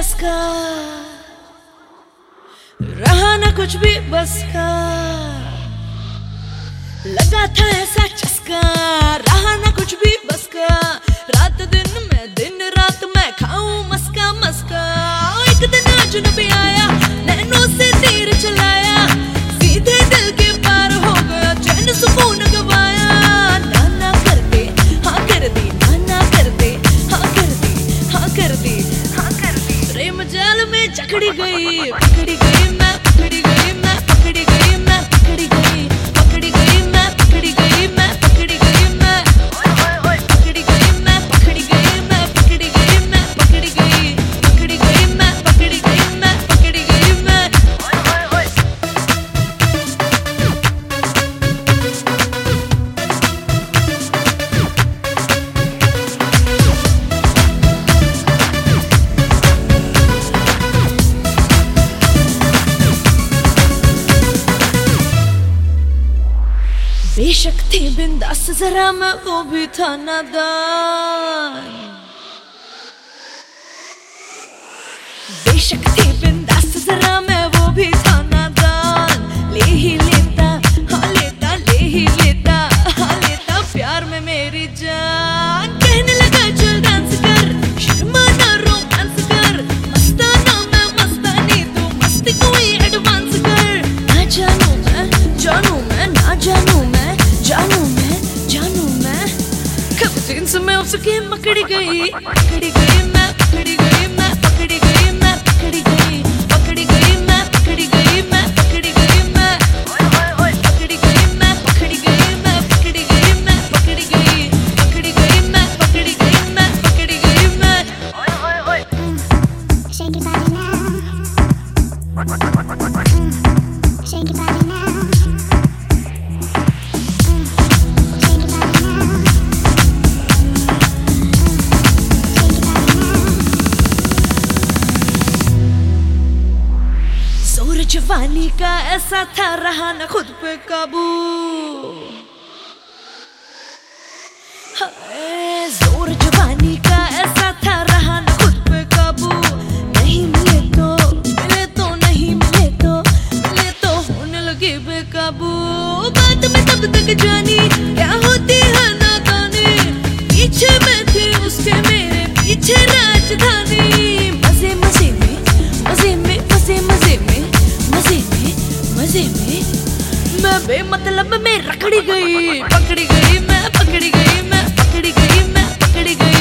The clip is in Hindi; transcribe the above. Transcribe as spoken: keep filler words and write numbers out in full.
चस्का, रहा ना कुछ भी बस का। लगा था ऐसा चस्का, रहा ना कुछ भी बस का। रात दिन में दिन रात मैं खाऊं मस्का मस्का। एक दिन अजनबी आया, नैनों से तीर चलाया, सीधे दिल के पार हो गया, चैन सुकून गवाया। ना ना कर दे हाँ कर दी, ना ना कर दे हाँ कर दी, हाँ कर दी, हाँ कर दी। प्रेम जाल में जकड़ी गई, पकड़ी गई मैं, पकड़ी गई मैं, पकड़ी गई मैं, पकड़ी गई, पकड़ी गई मैं, पकड़ी गई मैं, पकड़ी गई मैं, पकड़ी गई मैं, पकड़ी गई मैं, पकड़ी गई मैं, पकड़ी गई, पकड़ी गई मैं, पकड़ी गई मैं, पकड़ी गई मैं। बेशक थी बिंदास जरा मैं, वो भी था नादान। बेशक थी बिंदास जरा मैं, वो भी था नादान। ले ही लेता हाँ लेता, ले ही लेता हाँ लेता प्यार में मेरी जान। कहने लगा चल डांस कर, शर्माना रोमांस कर, मस्ताना मैं मस्तानी तू मस्ती कोई एडवांस कर। ना जानू मैं जानू मैं, ना जानू मैं जानू मैं जानू मैं, कब जींस में उसकी मकड़ी गई, पकड़ी गई मैं, पकड़ी गई मैं, पकड़ी गई मैं, पकड़ी गई, पकड़ी गई मैं, पकड़ी गई मैं, पकड़ी गई मैं, पकड़ी गई मैं, पकड़ी गई मैं, पकड़ी गई मैं, पकड़ी गई, पकड़ी गई मैं, पकड़ी गई मैं, पकड़ी गई मैं। Shake your body now, shake your body now। जवानी का ऐसा था, रहा न खुद पे काबू। जोर जवानी का ऐसा था, रहा न खुद पे काबू। नहीं मिले तो मिले तो नहीं मिले तो मिले तो होने लगे बेकाबू। बात में तब तक जानी क्या होती है नादानी, पीछे मैं थी उसके मेरे पीछे राजधानी। मजे मजे में मजे में मजे मजे में मजे में मजे में मैं बेमतलब में रखड़ी गई, पकड़ी गई मैं, पकड़ी गई मैं, पकड़ी गई मैं, पकड़ी गई।